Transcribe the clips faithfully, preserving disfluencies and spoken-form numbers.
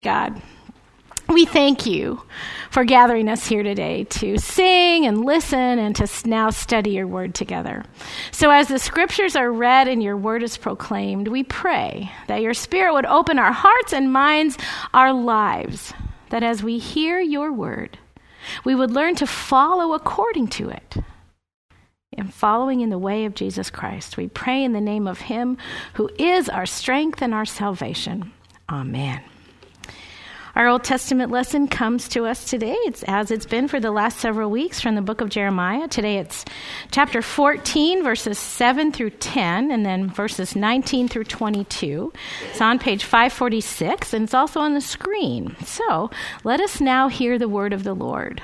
God, we thank you for gathering us here today to sing and listen and to now study your word together. So as the scriptures are read and your word is proclaimed, we pray that your Spirit would open our hearts and minds, our lives, that as we hear your word, we would learn to follow according to it and following in the way of Jesus Christ. We pray in the name of him who is our strength and our salvation. Amen. Our Old Testament lesson comes to us today. It's as it's been for the last several weeks from the book of Jeremiah. Today it's chapter fourteen, verses seven through ten, and then verses nineteen through twenty-two. It's on page five forty-six, and it's also on the screen. So let us now hear the word of the Lord.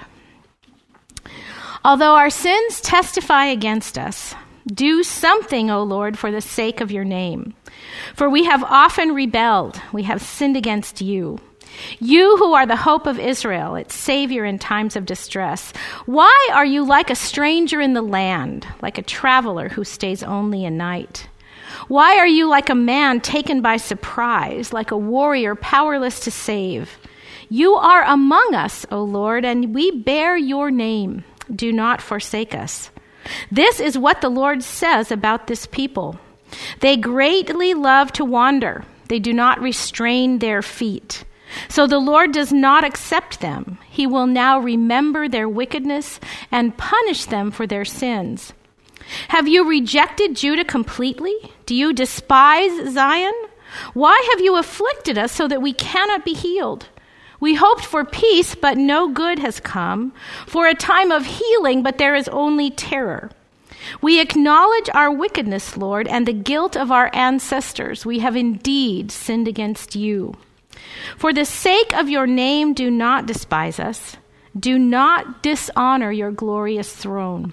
Although our sins testify against us, do something, O Lord, for the sake of your name. For we have often rebelled. We have sinned against you. You who are the hope of Israel, its Savior in times of distress, why are you like a stranger in the land, like a traveler who stays only a night? Why are you like a man taken by surprise, like a warrior powerless to save? You are among us, O Lord, and we bear your name. Do not forsake us. This is what the Lord says about this people. They greatly love to wander. They do not restrain their feet. So the Lord does not accept them. He will now remember their wickedness and punish them for their sins. Have you rejected Judah completely? Do you despise Zion? Why have you afflicted us so that we cannot be healed? We hoped for peace, but no good has come, for a time of healing, but there is only terror. We acknowledge our wickedness, Lord, and the guilt of our ancestors. We have indeed sinned against you. For the sake of your name, do not despise us. Do not dishonor your glorious throne.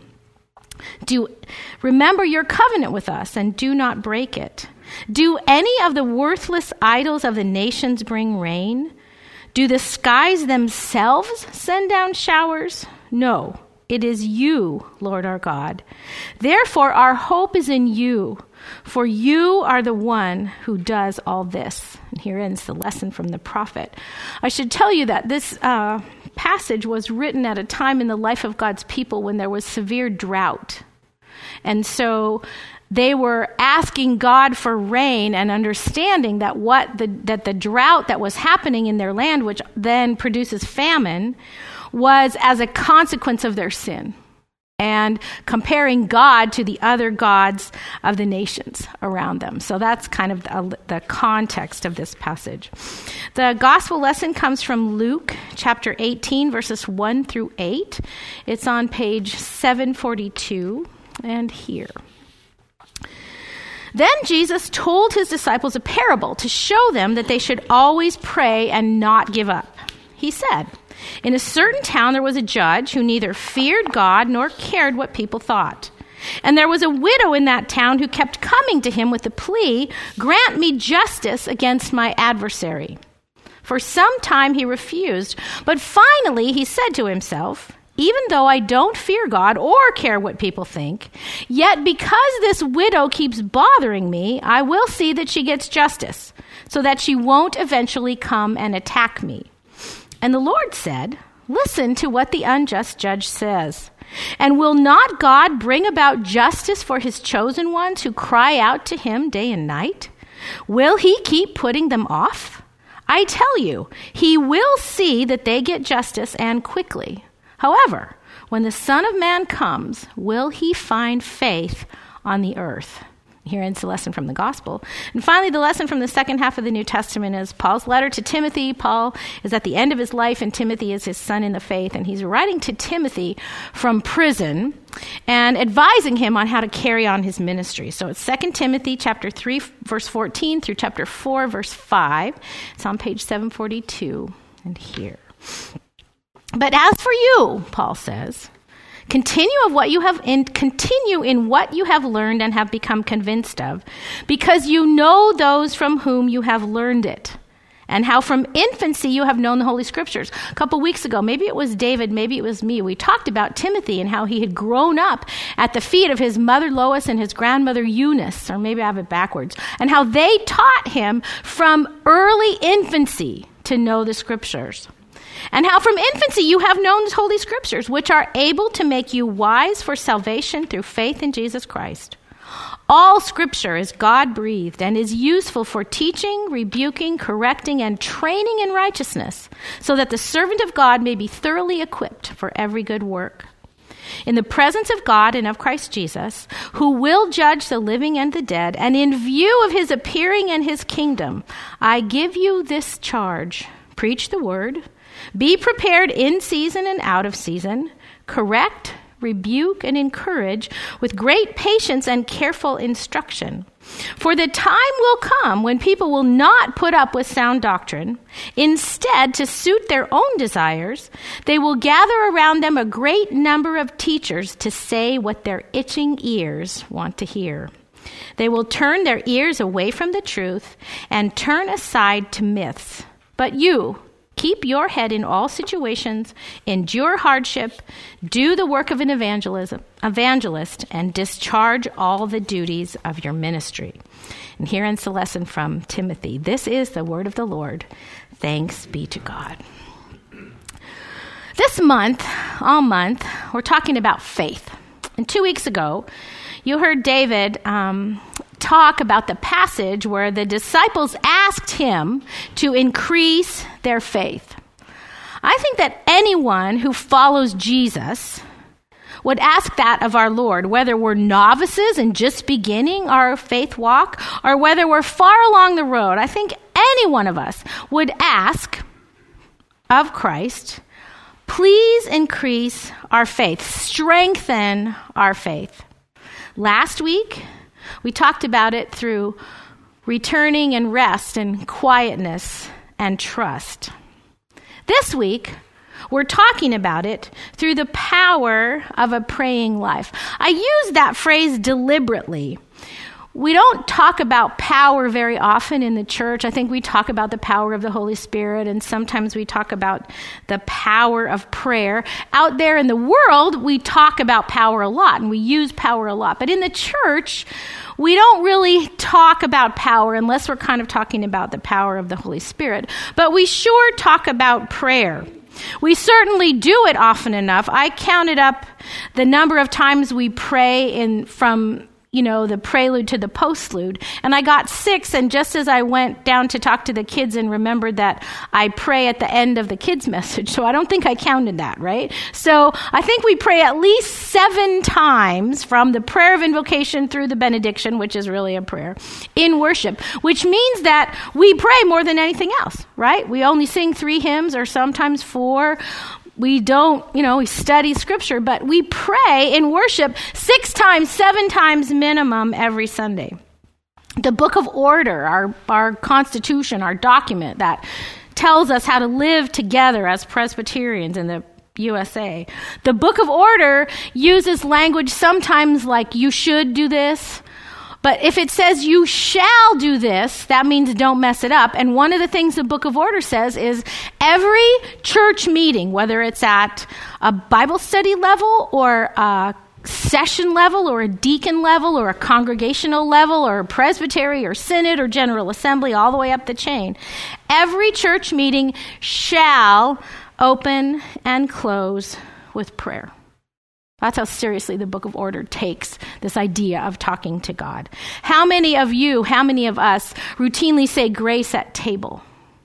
Do remember your covenant with us and do not break it. Do any of the worthless idols of the nations bring rain? Do the skies themselves send down showers? No, it is you, Lord our God. Therefore, our hope is in you, for you are the one who does all this. And here ends the lesson from the prophet. I should tell you that this uh, passage was written at a time in the life of God's people when there was severe drought. And so they were asking God for rain and understanding that what the, that the drought that was happening in their land, which then produces famine, was as a consequence of their sin, and comparing God to the other gods of the nations around them. So that's kind of the, the context of this passage. The gospel lesson comes from Luke chapter eighteen, verses one through eight. It's on page seven forty-two, and here. Then Jesus told his disciples a parable to show them that they should always pray and not give up. He said, in a certain town there was a judge who neither feared God nor cared what people thought. And there was a widow in that town who kept coming to him with the plea, grant me justice against my adversary. For some time he refused, but finally he said to himself, even though I don't fear God or care what people think, yet because this widow keeps bothering me, I will see that she gets justice, so that she won't eventually come and attack me. And the Lord said, listen to what the unjust judge says. And will not God bring about justice for his chosen ones who cry out to him day and night? Will he keep putting them off? I tell you, he will see that they get justice and quickly. However, when the Son of Man comes, will he find faith on the earth? Here ends the lesson from the gospel. And finally, the lesson from the second half of the New Testament is Paul's letter to Timothy. Paul is at the end of his life, and Timothy is his son in the faith. And he's writing to Timothy from prison and advising him on how to carry on his ministry. So it's Second Timothy chapter three, verse fourteen through chapter four, verse five. It's on page seven forty-two and here. But as for you, Paul says, continue of what you have in, continue in what you have learned and have become convinced of, because you know those from whom you have learned it, and how from infancy you have known the Holy Scriptures. A couple weeks ago, maybe it was David, maybe it was me, we talked about Timothy and how he had grown up at the feet of his mother Lois and his grandmother Eunice, or maybe I have it backwards, and how they taught him from early infancy to know the scriptures, and how from infancy you have known the holy scriptures, which are able to make you wise for salvation through faith in Jesus Christ. All scripture is God-breathed and is useful for teaching, rebuking, correcting, and training in righteousness, so that the servant of God may be thoroughly equipped for every good work. In the presence of God and of Christ Jesus, who will judge the living and the dead, and in view of his appearing and his kingdom, I give you this charge: preach the word, be prepared in season and out of season, correct, rebuke, and encourage with great patience and careful instruction. For the time will come when people will not put up with sound doctrine. Instead, to suit their own desires, they will gather around them a great number of teachers to say what their itching ears want to hear. They will turn their ears away from the truth and turn aside to myths. But you, keep your head in all situations, endure hardship, do the work of an evangelism, evangelist, and discharge all the duties of your ministry. And here ends the lesson from Timothy. This is the word of the Lord. Thanks be to God. This month, all month, we're talking about faith. And two weeks ago, you heard David um, talk about the passage where the disciples asked him to increase their faith. I think that anyone who follows Jesus would ask that of our Lord, whether we're novices and just beginning our faith walk, or whether we're far along the road. I think any one of us would ask of Christ, please increase our faith, strengthen our faith. Last week, we talked about it through returning and rest and quietness and trust. This week, we're talking about it through the power of a praying life. I use that phrase deliberately. We don't talk about power very often in the church. I think we talk about the power of the Holy Spirit, and sometimes we talk about the power of prayer. Out there in the world, we talk about power a lot, and we use power a lot. But in the church, we don't really talk about power unless we're kind of talking about the power of the Holy Spirit. But we sure talk about prayer. We certainly do it often enough. I counted up the number of times we pray in from you know, the prelude to the postlude. And I got six, and just as I went down to talk to the kids and remembered that I pray at the end of the kids' message, so I don't think I counted that, right? So I think we pray at least seven times from the prayer of invocation through the benediction, which is really a prayer, in worship, which means that we pray more than anything else, right? We only sing three hymns or sometimes four. We don't, you know, we study scripture, but we pray in worship six times, seven times minimum every Sunday. The Book of Order, our, our constitution, our document that tells us how to live together as Presbyterians in the U S A. The Book of Order uses language sometimes like you should do this. But if it says you shall do this, that means don't mess it up. And one of the things the Book of Order says is every church meeting, whether it's at a Bible study level or a session level or a deacon level or a congregational level or a presbytery or synod or general assembly, all the way up the chain, every church meeting shall open and close with prayer. That's how seriously the Book of Order takes this idea of talking to God. How many of you, how many of us routinely say grace at table?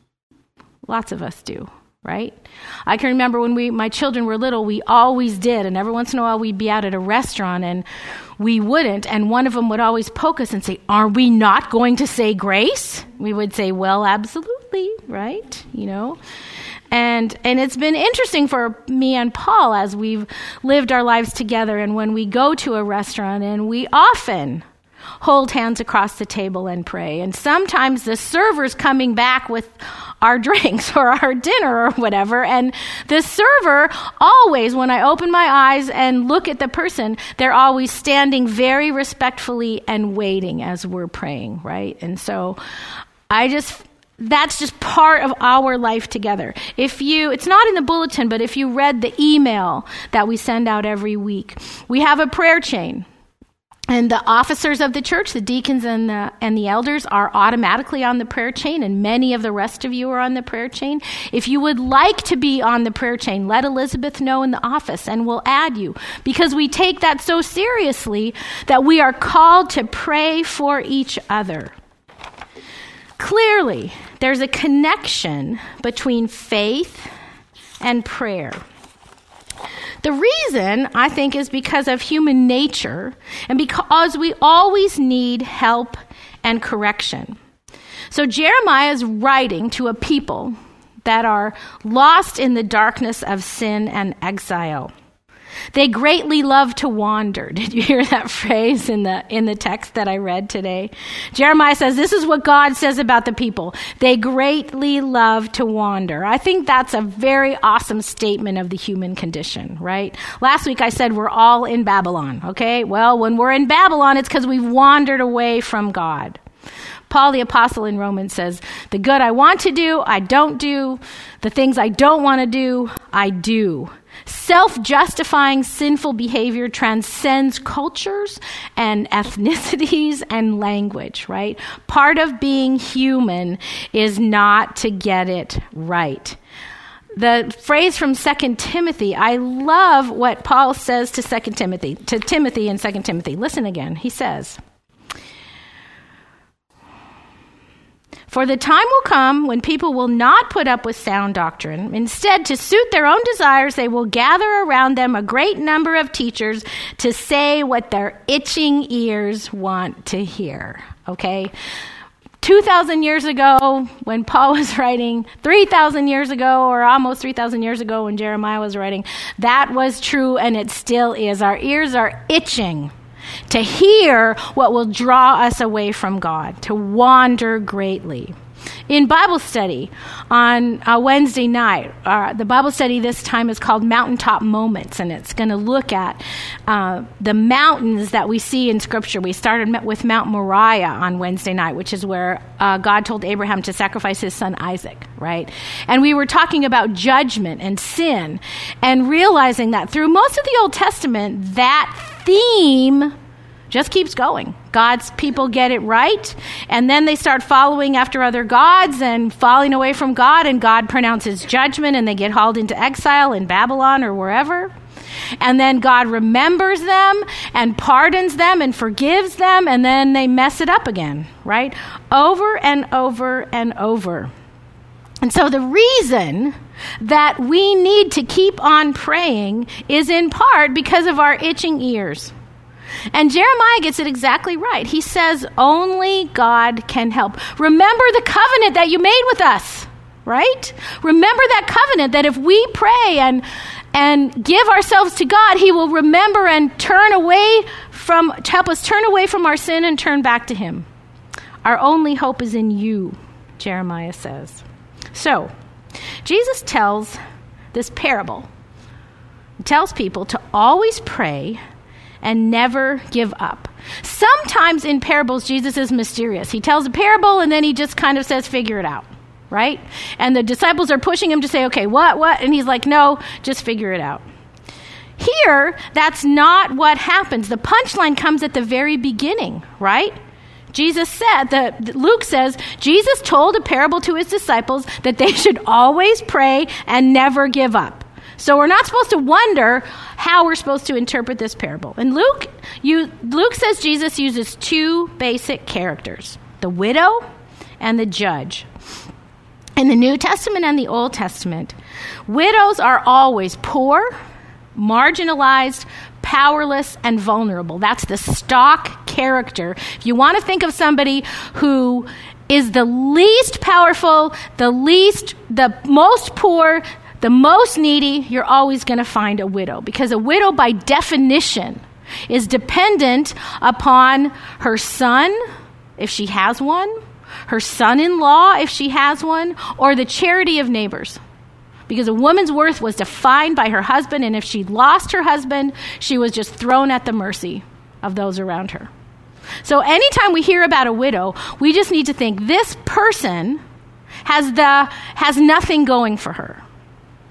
Lots of us do, right? I can remember when we, my children were little, we always did. And every once in a while we'd be out at a restaurant and we wouldn't. And one of them would always poke us and say, are we not going to say grace? We would say, well, absolutely, right? You know? And and it's been interesting for me and Paul as we've lived our lives together, and when we go to a restaurant, and we often hold hands across the table and pray. And sometimes the server's coming back with our drinks or our dinner or whatever, and the server always, when I open my eyes and look at the person, they're always standing very respectfully and waiting as we're praying, right? And so I just... That's just part of our life together. If you, it's not in the bulletin, but if you read the email that we send out every week, we have a prayer chain. And the officers of the church, the deacons and the and the elders, are automatically on the prayer chain, and many of the rest of you are on the prayer chain. If you would like to be on the prayer chain, let Elizabeth know in the office, and we'll add you, because we take that so seriously that we are called to pray for each other. Clearly, there's a connection between faith and prayer. The reason, I think, is because of human nature and because we always need help and correction. So Jeremiah is writing to a people that are lost in the darkness of sin and exile. They greatly love to wander. Did you hear that phrase in the in the text that I read today? Jeremiah says, this is what God says about the people. They greatly love to wander. I think that's a very awesome statement of the human condition, right? Last week I said we're all in Babylon, okay? Well, when we're in Babylon, it's because we've wandered away from God. Paul the Apostle in Romans says, the good I want to do, I don't do. The things I don't want to do, I do. Self-justifying sinful behavior transcends cultures and ethnicities and language, right? Part of being human is not to get it right. The phrase from Second Timothy, I love what Paul says to Second Timothy, to Timothy in Second Timothy. Listen again. He says, for the time will come when people will not put up with sound doctrine. Instead, to suit their own desires, they will gather around them a great number of teachers to say what their itching ears want to hear. Okay? two thousand years ago, when Paul was writing, three thousand years ago, or almost three thousand years ago when Jeremiah was writing, that was true, and it still is. Our ears are itching to hear what will draw us away from God, to wander greatly. In Bible study on a Wednesday night, uh, the Bible study this time is called Mountaintop Moments, and it's going to look at uh, the mountains that we see in Scripture. We started with Mount Moriah on Wednesday night, which is where uh, God told Abraham to sacrifice his son Isaac, right? And we were talking about judgment and sin, and realizing that through most of the Old Testament, that theme just keeps going. God's people get it right, and then they start following after other gods and falling away from God, and God pronounces judgment, and they get hauled into exile in Babylon or wherever. And then God remembers them and pardons them and forgives them, and then they mess it up again, right? Over and over and over. And so the reason that we need to keep on praying is in part because of our itching ears. And Jeremiah gets it exactly right. He says, only God can help. Remember the covenant that you made with us, right? Remember that covenant that if we pray and and give ourselves to God, he will remember and turn away from, to help us turn away from our sin and turn back to him. Our only hope is in you, Jeremiah says. So, Jesus tells this parable. He tells people to always pray and never give up. Sometimes in parables, Jesus is mysterious. He tells a parable and then he just kind of says, figure it out, right? And the disciples are pushing him to say, okay, what, what? And he's like, no, just figure it out. Here, that's not what happens. The punchline comes at the very beginning, right? Jesus said, that Luke says, Jesus told a parable to his disciples that they should always pray and never give up. So we're not supposed to wonder how we're supposed to interpret this parable. And Luke, you, Luke says Jesus uses two basic characters, the widow and the judge. In the New Testament and the Old Testament, widows are always poor, marginalized, powerless, and vulnerable. That's the stock character. If you want to think of somebody who is the least powerful, the least, the most poor, the most needy, you're always going to find a widow, because a widow by definition is dependent upon her son, if she has one, her son-in-law, if she has one, or the charity of neighbors. Because a woman's worth was defined by her husband, and if she lost her husband, she was just thrown at the mercy of those around her. So anytime we hear about a widow, we just need to think this person has the has nothing going for her.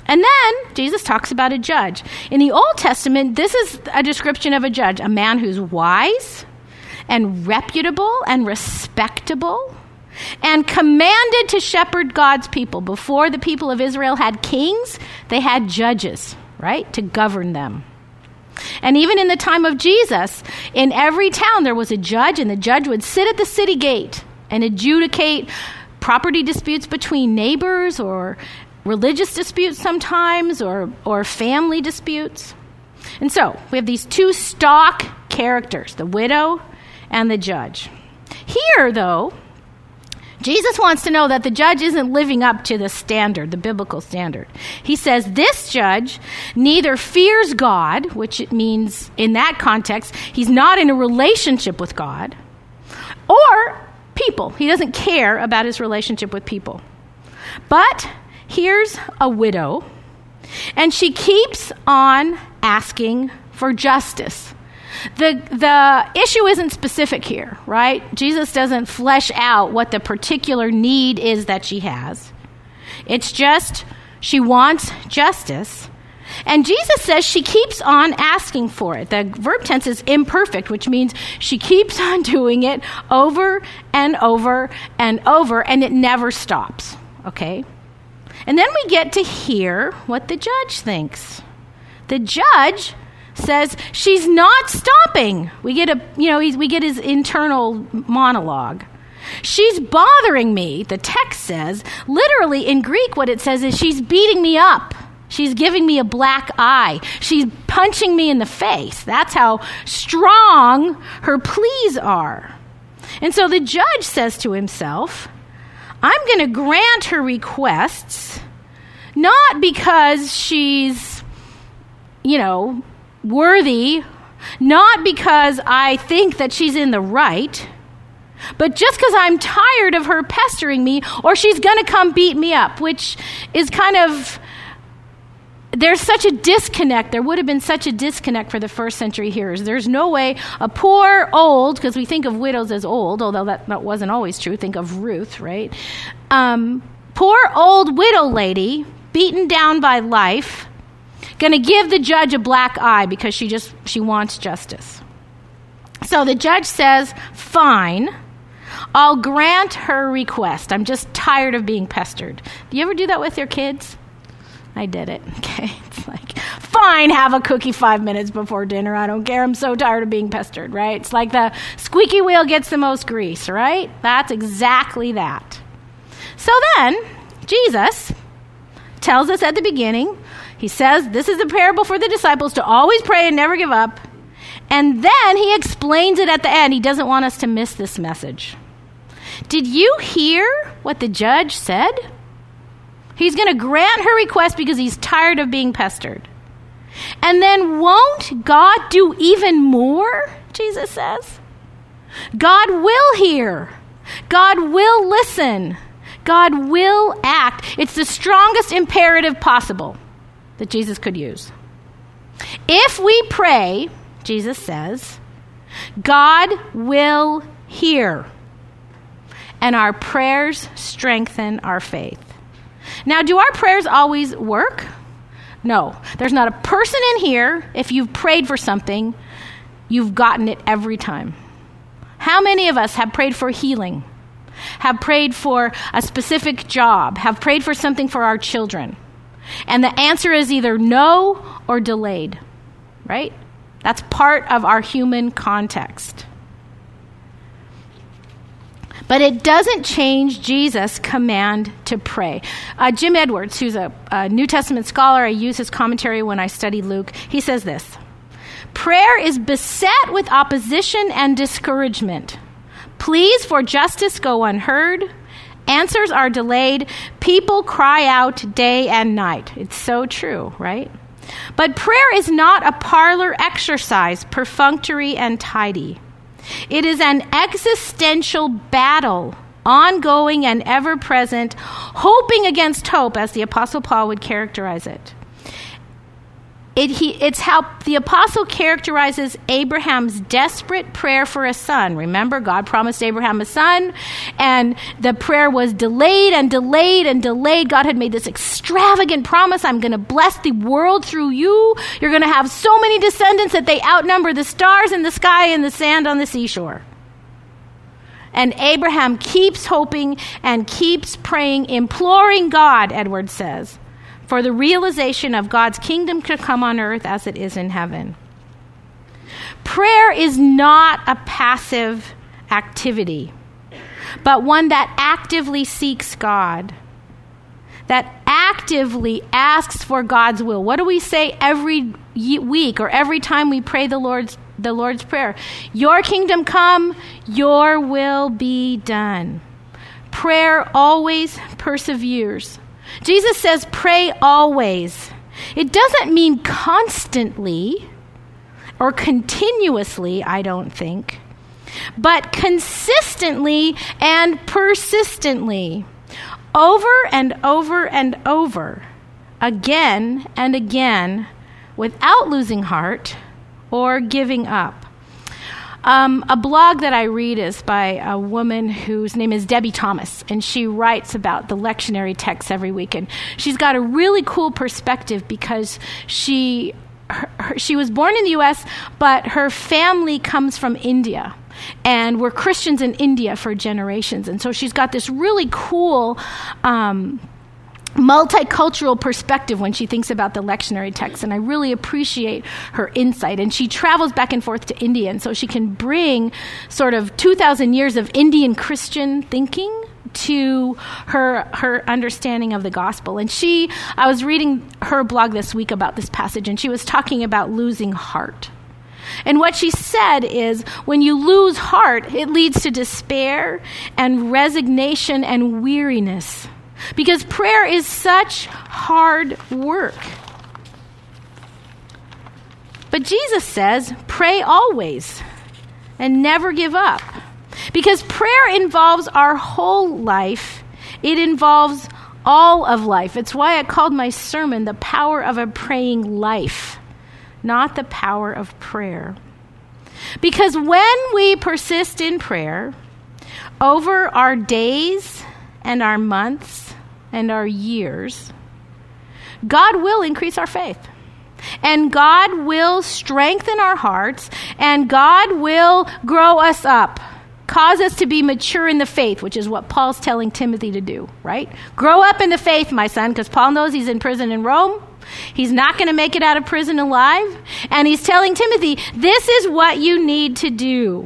And then Jesus talks about a judge. In the Old Testament, this is a description of a judge, a man who's wise and reputable and respectable and commanded to shepherd God's people. Before the people of Israel had kings, they had judges, right, to govern them. And even in the time of Jesus, in every town there was a judge, and the judge would sit at the city gate and adjudicate property disputes between neighbors or religious disputes sometimes, or, or family disputes. And so we have these two stock characters, the widow and the judge. Here, though, Jesus wants to know that the judge isn't living up to the standard, the biblical standard. He says this judge neither fears God, which it means in that context, he's not in a relationship with God, or people. He doesn't care about his relationship with people. But here's a widow, and she keeps on asking for justice. The the issue isn't specific here, right? Jesus doesn't flesh out what the particular need is that she has. It's just she wants justice. And Jesus says she keeps on asking for it. The verb tense is imperfect, which means she keeps on doing it over and over and over, and it never stops, okay? And then we get to hear what the judge thinks. The judge says she's not stopping. We get a, you know, we get his internal monologue. She's bothering me, the text says. Literally in Greek, what it says is she's beating me up. She's giving me a black eye. She's punching me in the face. That's how strong her pleas are. And so the judge says to himself, I'm going to grant her requests, not because she's, you know, worthy, not because I think that she's in the right, but just because I'm tired of her pestering me, or she's going to come beat me up, which is kind of, there's such a disconnect. There would have been such a disconnect for the first century hearers. There's no way a poor old, because we think of widows as old, although that, that wasn't always true. Think of Ruth, right? Um, poor old widow lady, beaten down by life, going to give the judge a black eye because she just she wants justice. So the judge says, fine, I'll grant her request. I'm just tired of being pestered. Do you ever do that with your kids? I did it. Okay. It's like, fine, have a cookie five minutes before dinner. I don't care. I'm so tired of being pestered, right? It's like the squeaky wheel gets the most grease, right? That's exactly that. So then, Jesus tells us at the beginning, he says, this is a parable for the disciples to always pray and never give up. And then he explains it at the end. He doesn't want us to miss this message. Did you hear what the judge said? He's going to grant her request because he's tired of being pestered. And then won't God do even more, Jesus says? God will hear. God will listen. God will act. It's the strongest imperative possible that Jesus could use. If we pray, Jesus says, God will hear. And our prayers strengthen our faith. Now, do our prayers always work? No. There's not a person in here, if you've prayed for something, you've gotten it every time. How many of us have prayed for healing, have prayed for a specific job, have prayed for something for our children? And the answer is either no or delayed, right? That's part of our human context. But it doesn't change Jesus' command to pray. Uh, Jim Edwards, who's a, a New Testament scholar, I use his commentary when I study Luke, he says this: prayer is beset with opposition and discouragement. Pleas for justice go unheard. Answers are delayed. People cry out day and night. It's so true, right? But prayer is not a parlor exercise, perfunctory and tidy. It is an existential battle, ongoing and ever-present, hoping against hope, as the Apostle Paul would characterize it. it, he, it's how the apostle characterizes Abraham's desperate prayer for a son. Remember, God promised Abraham a son, and the prayer was delayed and delayed and delayed. God had made this extravagant promise. I'm going to bless the world through you. You're going to have so many descendants that they outnumber the stars in the sky and the sand on the seashore. And Abraham keeps hoping and keeps praying, imploring God, Edward says, for the realization of God's kingdom to come on earth as it is in heaven. Prayer is not a passive activity, but one that actively seeks God, that actively asks for God's will. What do we say every week or every time we pray the Lord's the Lord's Prayer? Your kingdom come, your will be done. Prayer always perseveres. Jesus says pray always. It doesn't mean constantly or continuously, I don't think, but consistently and persistently, over and over and over, again and again, without losing heart or giving up. Um, a blog that I read is by a woman whose name is Debbie Thomas, and she writes about the lectionary texts every week. And she's got a really cool perspective because she her, her, she was born in the U S, but her family comes from India. And we're Christians in India for generations. And so she's got this really cool um multicultural perspective when she thinks about the lectionary text, and I really appreciate her insight. And she travels back and forth to India, and so she can bring sort of two thousand years of Indian Christian thinking to her her understanding of the gospel. And she, I was reading her blog this week about this passage, and she was talking about losing heart. And what she said is, when you lose heart, it leads to despair and resignation and weariness. Because prayer is such hard work. But Jesus says, pray always and never give up. Because prayer involves our whole life. It involves all of life. It's why I called my sermon The Power of a Praying Life, not the power of prayer. Because when we persist in prayer over our days and our months and our years, God will increase our faith. And God will strengthen our hearts, and God will grow us up, cause us to be mature in the faith, which is what Paul's telling Timothy to do, right? Grow up in the faith, my son, because Paul knows he's in prison in Rome. He's not going to make it out of prison alive. And he's telling Timothy, this is what you need to do.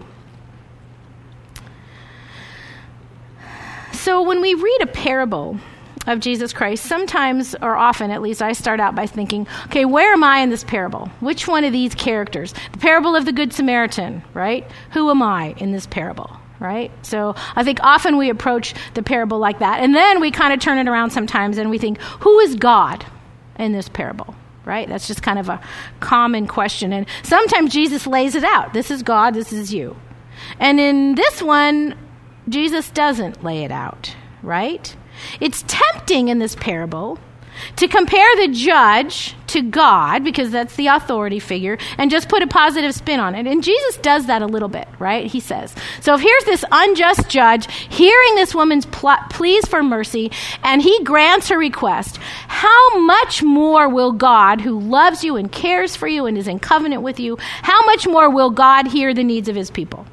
So when we read a parable of Jesus Christ, sometimes, or often at least, I start out by thinking, okay, where am I in this parable? Which one of these characters? The parable of the Good Samaritan, right? Who am I in this parable, right? So I think often we approach the parable like that. And then we kind of turn it around sometimes and we think, who is God in this parable, right? That's just kind of a common question. And sometimes Jesus lays it out. This is God, this is you. And in this one, Jesus doesn't lay it out, right? It's tempting in this parable to compare the judge to God, because that's the authority figure, and just put a positive spin on it. And Jesus does that a little bit, right? He says, so if here's this unjust judge hearing this woman's pl- pleas for mercy, and he grants her request, how much more will God, who loves you and cares for you and is in covenant with you, how much more will God hear the needs of his people?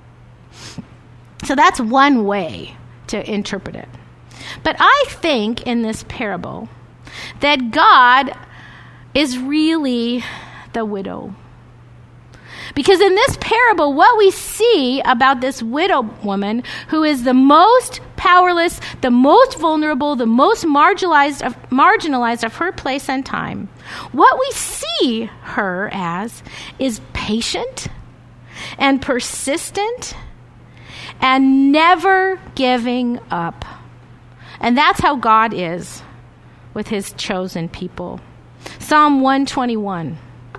So that's one way to interpret it. But I think in this parable that God is really the widow. Because in this parable, what we see about this widow woman, who is the most powerless, the most vulnerable, the most marginalized of, marginalized of her place and time, what we see her as is patient and persistent and never giving up. And that's how God is with his chosen people. Psalm one twenty-one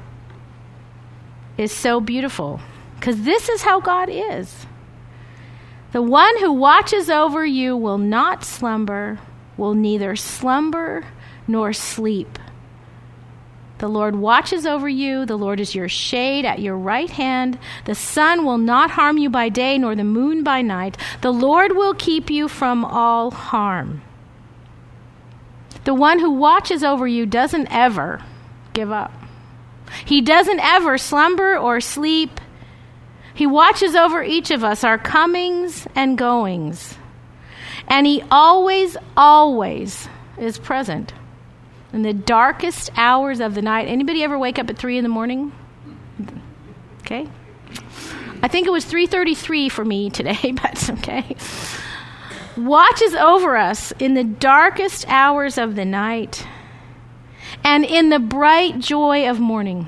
is so beautiful because this is how God is. The one who watches over you will not slumber, will neither slumber nor sleep. The Lord watches over you. The Lord is your shade at your right hand. The sun will not harm you by day, nor the moon by night. The Lord will keep you from all harm. The one who watches over you doesn't ever give up. He doesn't ever slumber or sleep. He watches over each of us, our comings and goings. And he always, always is present in the darkest hours of the night. Anybody ever wake up at three in the morning? Okay. I think it was three thirty-three for me today, but okay. Watches over us in the darkest hours of the night and in the bright joy of morning,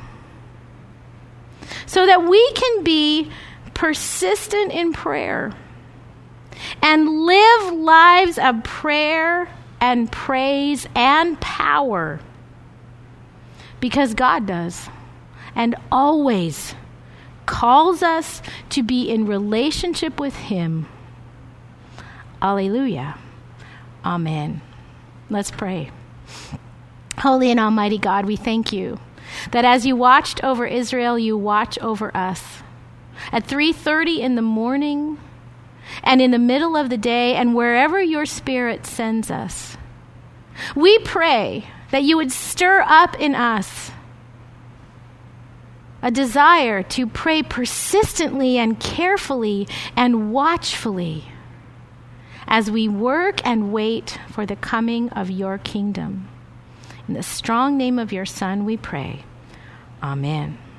so that we can be persistent in prayer and live lives of prayer and praise and power, because God does and always calls us to be in relationship with him. Alleluia. Amen. Let's pray. Holy and almighty God, we thank you that as you watched over Israel, you watch over us. At three thirty in the morning and in the middle of the day and wherever your Spirit sends us, we pray that you would stir up in us a desire to pray persistently and carefully and watchfully as we work and wait for the coming of your kingdom. In the strong name of your Son we pray. Amen.